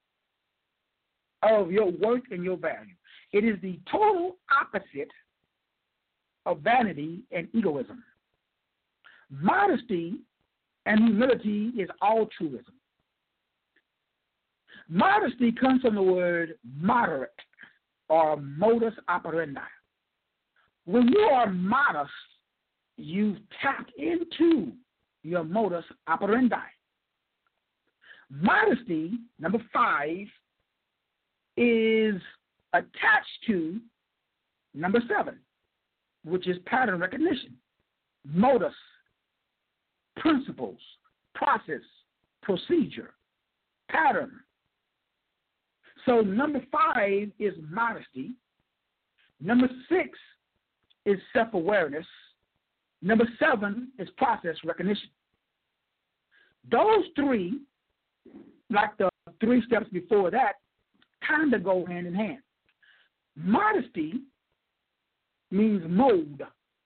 of your worth and your value. It is the total opposite of vanity and egoism. Modesty and humility is altruism. Modesty comes from the word moderate or modus operandi. When you are modest, you've tapped into your modus operandi. Modesty, number five, is attached to number seven, which is pattern recognition, modus, principles, process, procedure, pattern. So number five is modesty. Number six is self-awareness. Number seven is process recognition. Those three, like the three steps before that, kind of go hand in hand. Modesty means mode.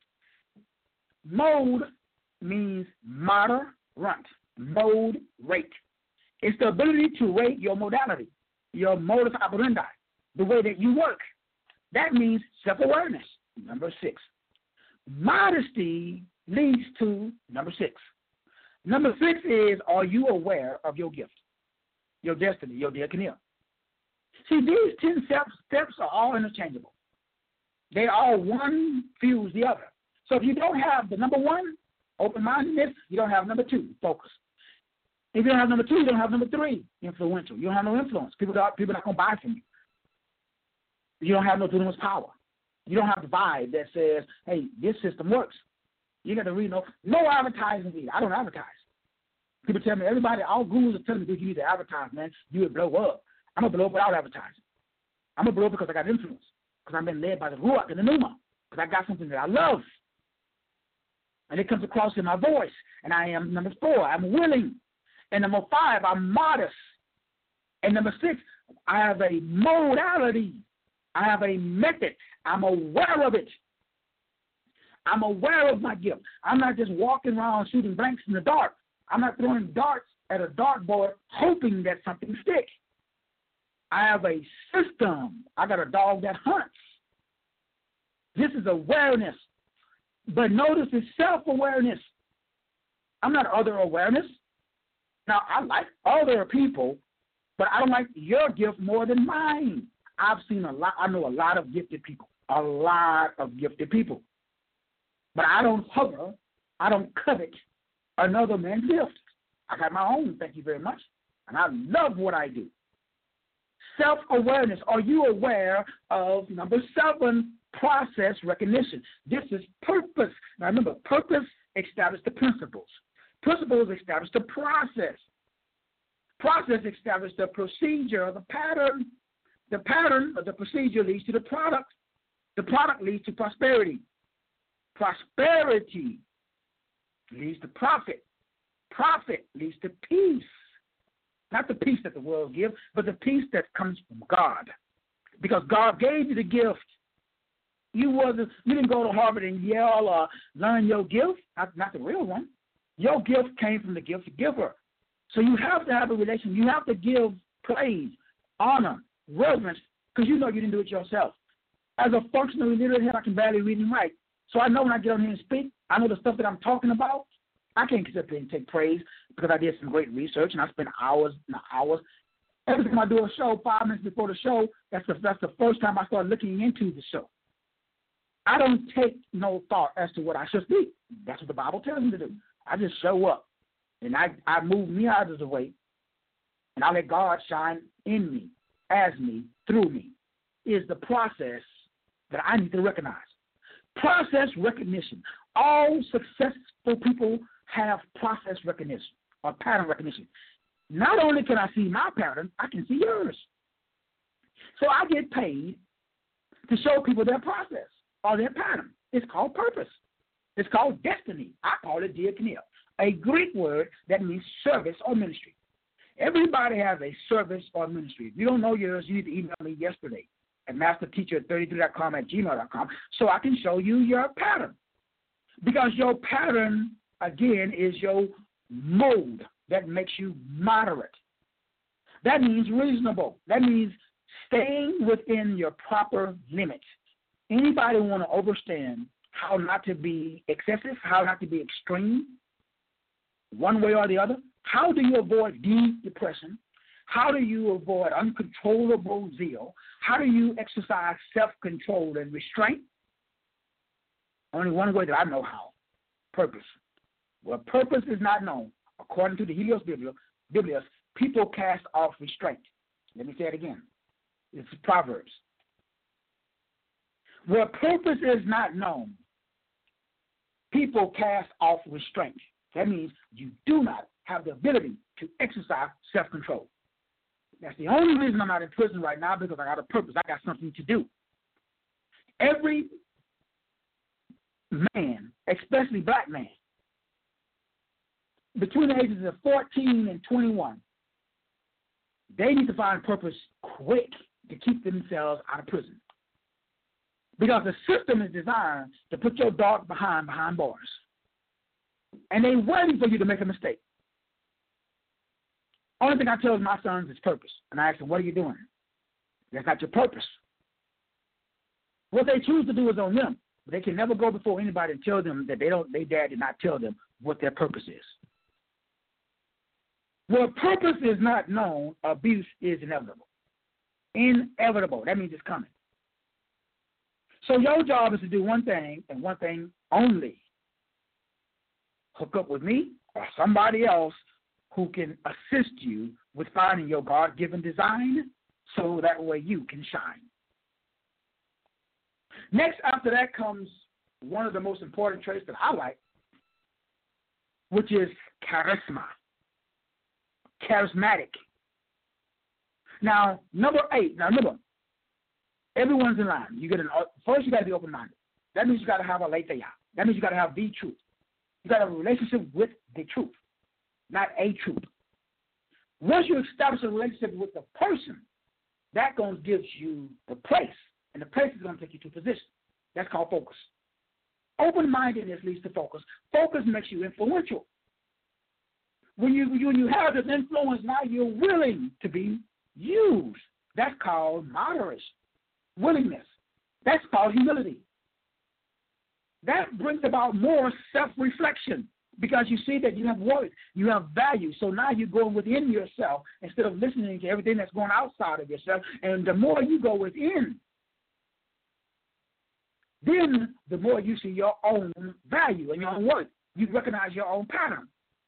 Mode means moderate, mode, rate. It's the ability to rate your modality, your modus operandi, the way that you work. That means self-awareness, number six. Modesty leads to number six. Number six is, are you aware of your gift, your destiny, your diaconia? See, these ten steps, steps are all interchangeable. They all one fuse the other. So if you don't have the number one, open-mindedness, you don't have number two, focus. If you don't have number two, you don't have number three, influential. You don't have no influence. People are, people are not going to buy from you. You don't have no dunamis power. You don't have the vibe that says, hey, this system works. You got to read no, no advertising either. I don't advertise. People tell me, everybody, all gurus are telling me, you need to advertise, man. You would blow up. I'm going to blow up without advertising. I'm going to blow because I got influence, because I've been led by the Ruach and the Pneuma, because I got something that I love. And it comes across in my voice. And I am, number four, I'm willing. And number five, I'm modest. And number six, I have a modality. I have a method. I'm aware of it. I'm aware of my gift. I'm not just walking around shooting blanks in the dark. I'm not throwing darts at a dartboard hoping that something sticks. I have a system. I got a dog that hunts. This is awareness. But notice it's self-awareness. I'm not other awareness. Now, I like other people, but I don't like your gift more than mine. I've seen a lot. I know a lot of gifted people, a lot of gifted people. But I don't hover, I don't covet another man's gift. I got my own, thank you very much, and I love what I do. Self-awareness. Are you aware of, number seven, process recognition? This is purpose. Now remember, purpose establishes the principles. Principles establish the process. Process establishes the procedure, the pattern. The pattern of the procedure leads to the product. The product leads to prosperity. Prosperity leads to profit. Profit leads to peace. Not the peace that the world gives, but the peace that comes from God. Because God gave you the gift. You wasn't. You didn't go to Harvard and Yale or learn your gift. Not, not the real one. Your gift came from the gift giver. So you have to have a relation. You have to give praise, honor, reverence, because you know you didn't do it yourself. As a functional illiterate here, I can barely read and write. So I know when I get on here and speak, I know the stuff that I'm talking about. I can't sit there and take praise because I did some great research and I spent hours and hours. Every time I do a show, five minutes before the show, that's the, that's the first time I start looking into the show. I don't take no thought as to what I should speak. That's what the Bible tells me to do. I just show up, and I, I move me out of the way, and I let God shine in me, as me, through me, is the process that I need to recognize. Process recognition. All successful people have process recognition or pattern recognition. Not only can I see my pattern, I can see yours. So I get paid to show people their process or their pattern. It's called purpose. It's called destiny. I call it diakonia, a Greek word that means service or ministry. Everybody has a service or ministry. If you don't know yours, you need to email me yesterday at master teacher thirty-three dot com at gmail dot com so I can show you your pattern. Because your pattern, again, is your mode that makes you moderate. That means reasonable. That means staying within your proper limits. Anybody want to understand how not to be excessive, how not to be extreme, one way or the other? How do you avoid deep depression? How do you avoid uncontrollable zeal? How do you exercise self-control and restraint? Only one way that I know how. Purpose. Where purpose is not known, according to the Helios Biblios, people cast off restraint. Let me say it again. It's Proverbs. Where purpose is not known, people cast off restraint. That means you do not have the ability to exercise self-control. That's the only reason I'm not in prison right now, because I got a purpose. I got something to do. Every man, especially black man, between the ages of fourteen and twenty-one, they need to find purpose quick to keep themselves out of prison. Because the system is designed to put your dog behind behind bars. And they're waiting for you to make a mistake. Only thing I tell my sons is purpose. And I ask them, what are you doing? That's not your purpose. What they choose to do is on them. But they can never go before anybody and tell them that they don't. Their dad did not tell them what their purpose is. Where purpose is not known, abuse is inevitable. Inevitable. That means it's coming. So your job is to do one thing and one thing only. Hook up with me or somebody else who can assist you with finding your God-given design so that way you can shine. Next, after that comes one of the most important traits that I like, which is charisma, charismatic. Now, number eight, now remember, Everyone's in line. You get an first. You got to be open-minded. That means you got to have a aletheia. That means you got to have the truth. You got to have a relationship with the truth, not a truth. Once you establish a relationship with the person, that going to gives you the place, and the place is going to take you to a position. That's called focus. Open-mindedness leads to focus. Focus makes you influential. When you when you have this influence, now you're willing to be used. That's called moderation, willingness. That's called humility. That brings about more self-reflection because you see that you have worth, you have value. So now you're going within yourself instead of listening to everything that's going outside of yourself. And the more you go within, then the more you see your own value and your own worth. You recognize your own pattern.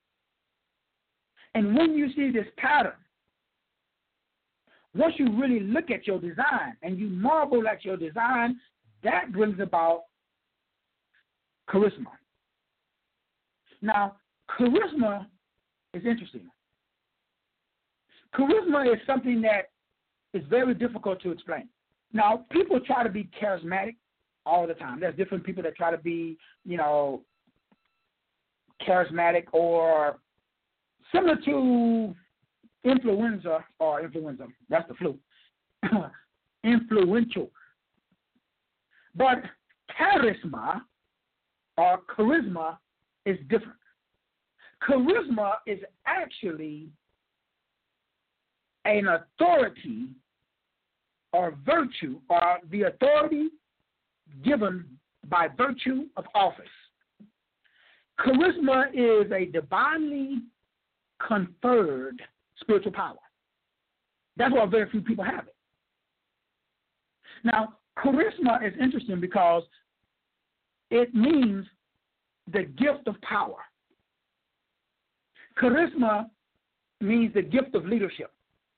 And when you see this pattern, once you really look at your design and you marvel at your design, that brings about charisma. Now, charisma is interesting. Charisma is something that is very difficult to explain. Now, people try to be charismatic all the time. There's different people that try to be, you know, charismatic or similar to influenza or influenza. That's the flu. Influential. But charisma or charisma is different. Charisma is actually an authority or virtue or the authority given by virtue of office. Charisma is a divinely conferred spiritual power. That's why very few people have it. Now, charisma is interesting because it means the gift of power. Charisma means the gift of leadership.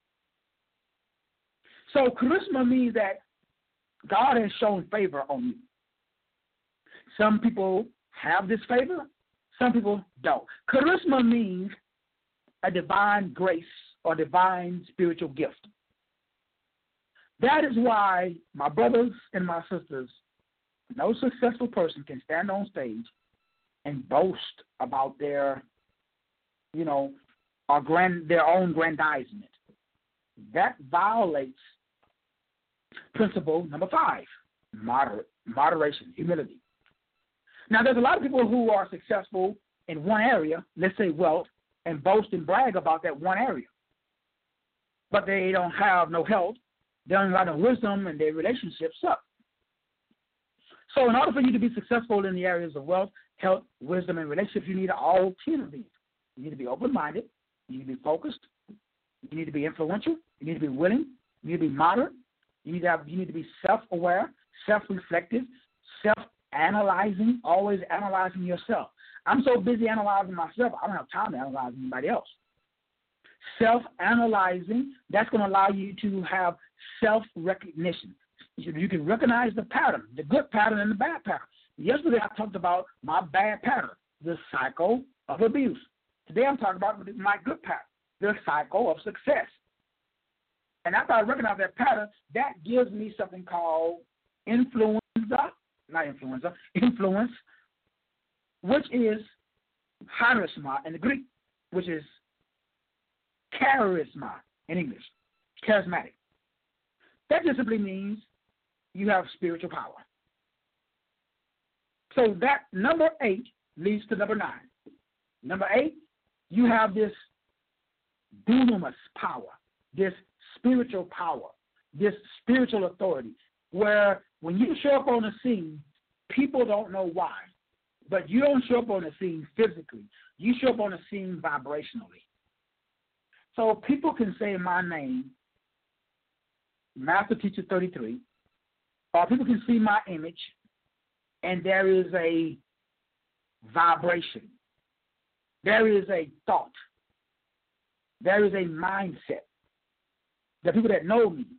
So charisma means that God has shown favor on you. Some people have this favor, some people don't. Charisma means a divine grace or divine spiritual gift. That is why my brothers and my sisters, no successful person can stand on stage and boast about their, you know, or grand, their own grandizement. That violates principle number five, moderate, moderation, humility. Now, there's a lot of people who are successful in one area, let's say wealth, and boast and brag about that one area. But they don't have no health, they don't have no wisdom, and their relationships suck. So in order for you to be successful in the areas of wealth, health, wisdom, and relationships, you need all ten of these. You need to be open-minded, you need to be focused, you need to be influential, you need to be willing, you need to be moderate, you need to have, you need to be self-aware, self-reflective, self-analyzing, always analyzing yourself. I'm so busy analyzing myself, I don't have time to analyze anybody else. Self-analyzing, that's going to allow you to have self-recognition. You can recognize the pattern, the good pattern and the bad pattern. Yesterday I talked about my bad pattern, the cycle of abuse. Today I'm talking about my good pattern, the cycle of success. And after I recognize that pattern, that gives me something called influenza, not influenza, influence, which is charisma in the Greek, which is charisma in English, charismatic. That just simply means you have spiritual power. So that number eight leads to number nine. Number eight, you have this dunamis power, this spiritual power, this spiritual authority, where when you show up on the scene, people don't know why. But you don't show up on the scene physically. You show up on the scene vibrationally. So people can say my name, Master Teacher thirty-three, or people can see my image, and there is a vibration. There is a thought. There is a mindset. The people that know me,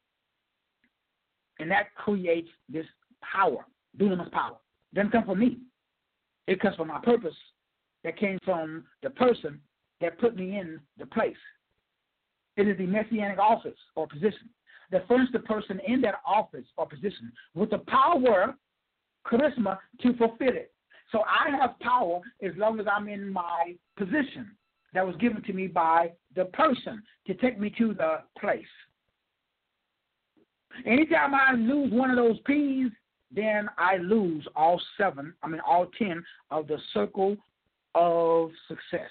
and that creates this power, dunamis power. It doesn't come from me. It comes from my purpose that came from the person that put me in the place. It is the messianic office or position. that furnish the person in that office or position with the power, charisma, to fulfill it. So I have power as long as I'm in my position that was given to me by the person to take me to the place. Anytime I lose one of those P's, then I lose all seven, I mean all ten of the circle of success.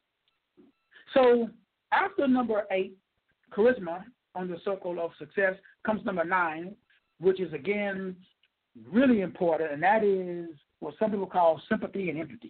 So after number eight, charisma, on the circle of success, comes number nine, which is, again, really important, and that is what some people call sympathy and empathy.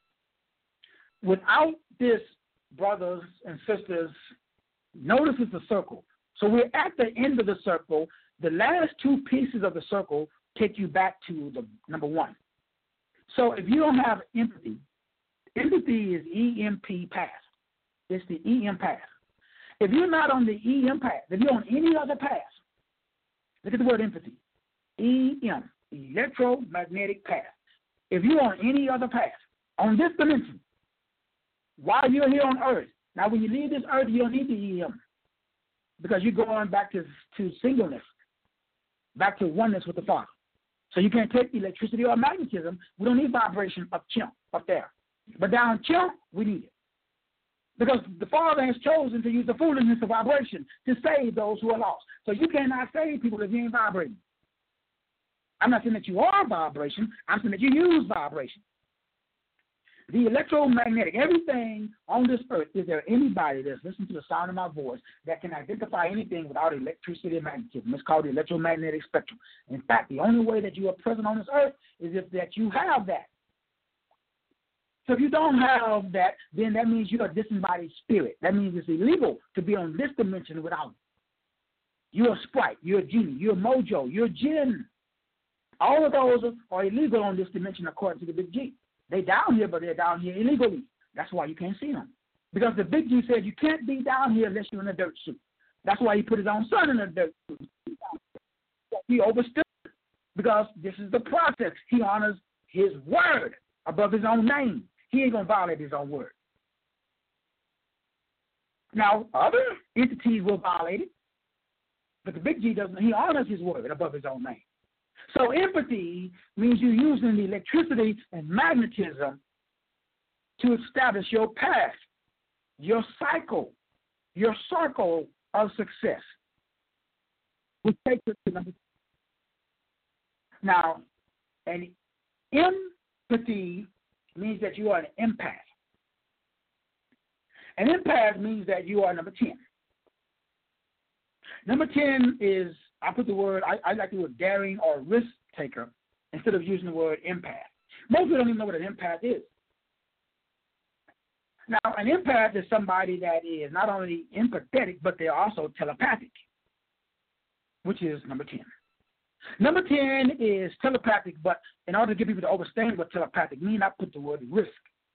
Without this, brothers and sisters, notice it's a circle. So we're at the end of the circle. The last two pieces of the circle take you back to the number one. So if you don't have empathy, empathy is E M P path. It's the E M path. If you're not on the E M path, if you're on any other path, look at the word empathy. E M, electromagnetic path. If you're on any other path, on this dimension, while you're here on earth, now when you leave this earth, you don't need the E M because you're going back to, to singleness, back to oneness with the Father. So you can't take electricity or magnetism. We don't need vibration up chimp, up there. But down chimp, we need it. Because the Father has chosen to use the foolishness of vibration to save those who are lost. So you cannot save people if you ain't vibrating. I'm not saying that you are vibration. I'm saying that you use vibration. The electromagnetic, everything on this earth, is there anybody that's listening to the sound of my voice that can identify anything without electricity and magnetism? It's called the electromagnetic spectrum. In fact, the only way that you are present on this earth is if that you have that. So if you don't have that, then that means you're a disembodied spirit. That means it's illegal to be on this dimension without it. You're a sprite. You're a genie. You're a mojo. You're a jinn. All of those are illegal on this dimension according to the Big G. They're down here, but they're down here illegally. That's why you can't see them. Because the Big G said you can't be down here unless you're in a dirt suit. That's why he put his own son in a dirt suit. He overstood it because this is the process. He honors his word above his own name. He ain't going to violate his own word. Now, other entities will violate it, but the Big G doesn't. He honors his word above his own name. So empathy means you're using the electricity and magnetism to establish your path, your cycle, your circle of success, which takes us to number two. Now, an empathy means that you are an empath. An empath means that you are number ten. Number ten is, I put the word, I, I like the word daring or risk taker instead of using the word empath. Most people don't even know what an empath is. Now, an empath is somebody that is not only empathetic, but they're also telepathic, which is number ten. Number ten is telepathic, but in order to get people to understand what telepathic means, I put the word risk.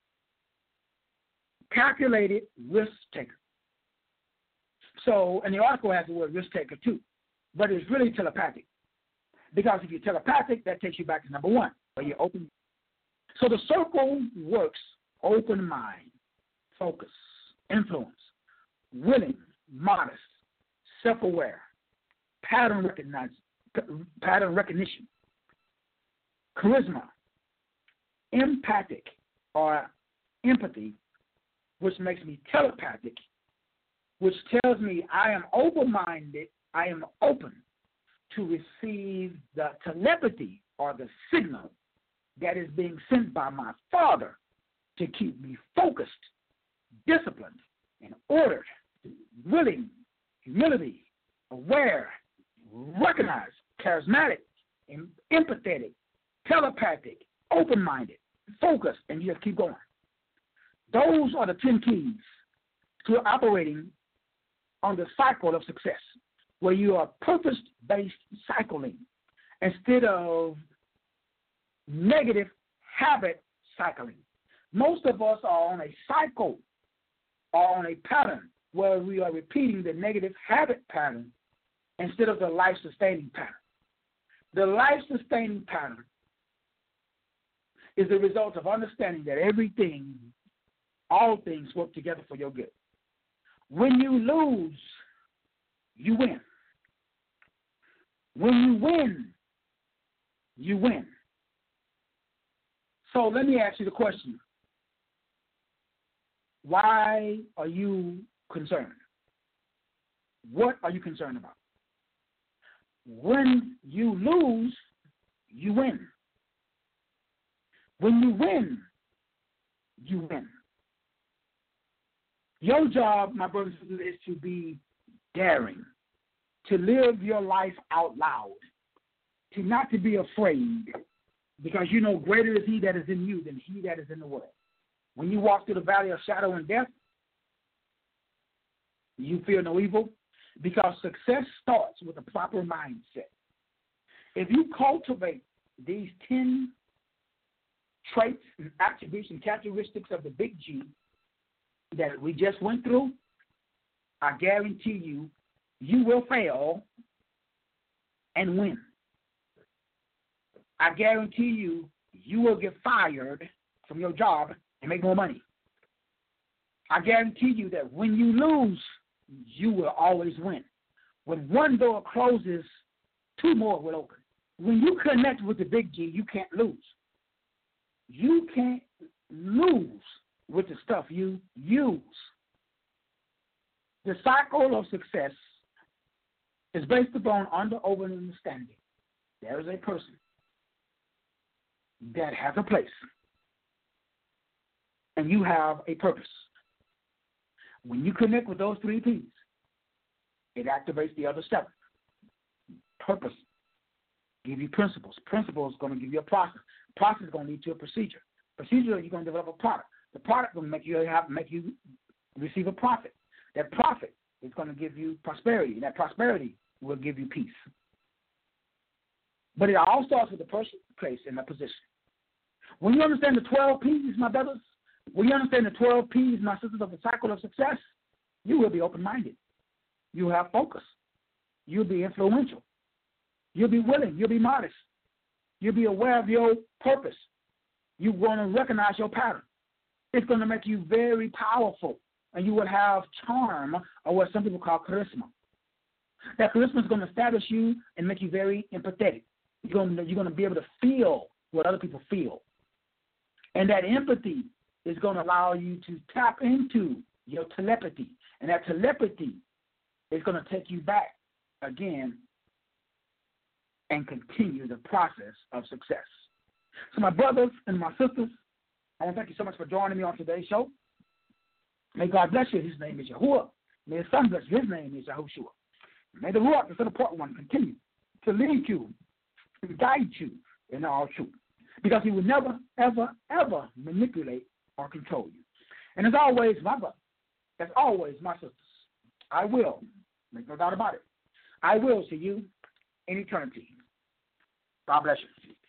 Calculated risk taker. So, and the article has the word risk taker too, but it's really telepathic. Because if you're telepathic, that takes you back to number one, where you're open. So the circle works open mind, focus, influence, willing, modest, self-aware, pattern recognize, pattern recognition, charisma, empathic or empathy, which makes me telepathic, which tells me I am open-minded, I am open to receive the telepathy or the signal that is being sent by my Father to keep me focused, disciplined, and ordered, willing, humility, aware, recognized, charismatic, empathetic, telepathic, open-minded, focused, and you just keep going. Those are the ten keys to operating on the cycle of success, where you are purpose-based cycling instead of negative habit cycling. Most of us are on a cycle or on a pattern where we are repeating the negative habit pattern instead of the life-sustaining pattern. The life-sustaining pattern is the result of understanding that everything, all things work together for your good. When you lose, you win. When you win, you win. So let me ask you the question. Why are you concerned? What are you concerned about? When you lose, you win. When you win, you win. Your job, my brothers and sisters, is to be daring, to live your life out loud, to not to be afraid, because you know greater is he that is in you than he that is in the world. When you walk through the valley of shadow and death, you fear no evil, because success starts with a proper mindset. If you cultivate these ten traits and attributes and characteristics of the big G that we just went through, I guarantee you, you will fail and win. I guarantee you, you will get fired from your job and make more money. I guarantee you that when you lose, you will always win. When one door closes, two more will open. When you connect with the big G, you can't lose. You can't lose with the stuff you use. The cycle of success is based upon under, over, and understanding. There is a person that has a place, and you have a purpose. When you connect with those three P's, it activates the other seven. Purpose give you principles. Principles is going to give you a process. Process is going to lead to a procedure. Procedure, you're going to develop a product. The product is going to make you have make you receive a profit. That profit is going to give you prosperity, and that prosperity will give you peace. But it all starts with the person, place, and the position. When you understand the twelve P's, my brothers, when you understand the twelve P's, my sisters, of the cycle of success, you will be open-minded. You will have focus. You'll be influential. You'll be willing. You'll be modest. You'll be aware of your purpose. You're going to recognize your pattern. It's going to make you very powerful, and you will have charm, or what some people call charisma. That charisma is going to establish you and make you very empathetic. You're going to, you're going to be able to feel what other people feel. And that empathy is going to allow you to tap into your telepathy. And that telepathy is going to take you back again and continue the process of success. So my brothers and my sisters, I want to thank you so much for joining me on today's show. May God bless you. His name is Yahuwah. May His Son bless you. His name is Yahushua. May the Ruach, the Son of Part One, continue to lead you, to guide you in all truth. Because He will never, ever, ever manipulate or control you. And as always, my brother, as always, my sisters, I will, make no doubt about it, I will see you in eternity. God bless you.